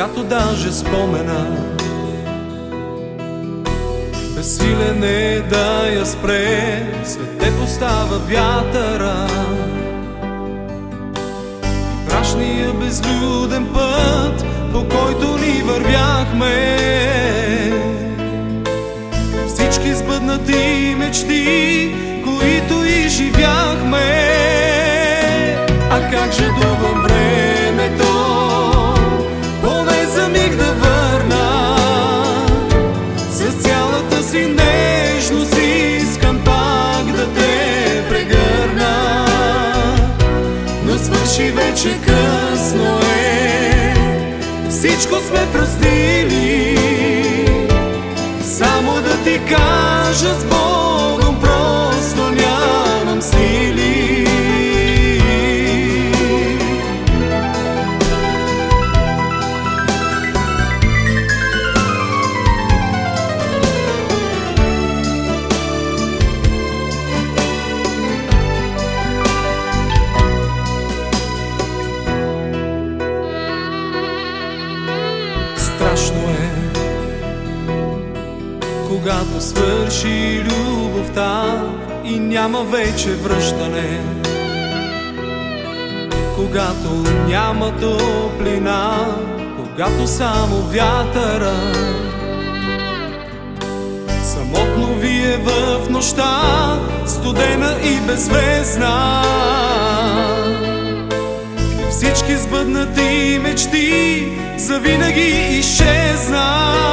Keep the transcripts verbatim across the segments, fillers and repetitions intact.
когато даже спомена безсилен е да я спре, след те поставя вятъра и прашния безлюден път, по който ни вървяхме. Всички сбъднати мечти, които изживяхме. А как жадувам времето, поне за миг да върна. С цялата си нежност искам пак да те прегърна. Но свърши вече, късно е, всичко сме простили. Само да ти кажа, с Богом просто нямам сили. Страшно е, когато свърши любовта и няма вече връщане, когато няма топлина, когато само вятъра самотно вие в нощта, студена и беззвездна. Всички сбъднати мечти завинаги изчезнат.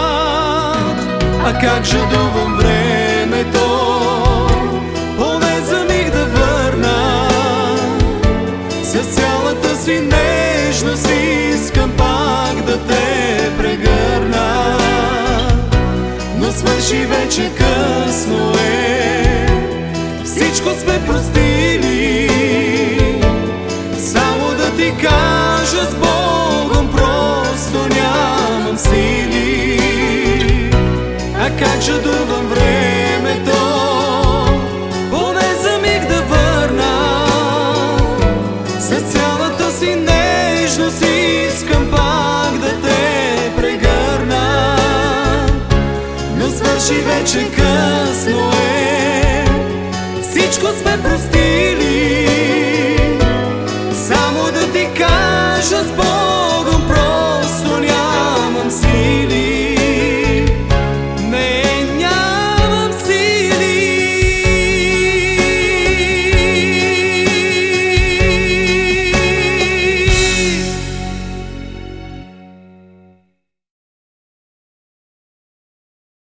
А как жадувам времето, поне за миг да върна. С цялата си нежност искам пак да те прегърна. Но свърши вече, късно е, всичко сме простили. Само да ти кажа, с Богом просто нямам сили. А как жадувам времето, поне за миг да върна. С цялата си нежност искам пак да те прегърна. Но свърши вече, късно е, всичко сме простили.